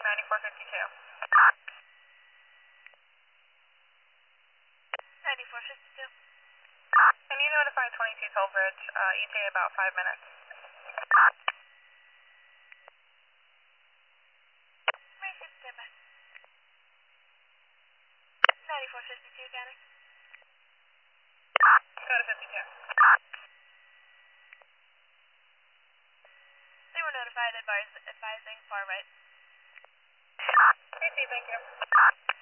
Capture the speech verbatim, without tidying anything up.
ninety-four fifty-two. ninety-four fifty-two. Can you notify twenty-two Toll Bridge, uh, E T A about five minutes? twenty-six, stand by. ninety-four fifty-two, County. Go to fifty-two. They were notified, advise, advising far right. Okay, thank you.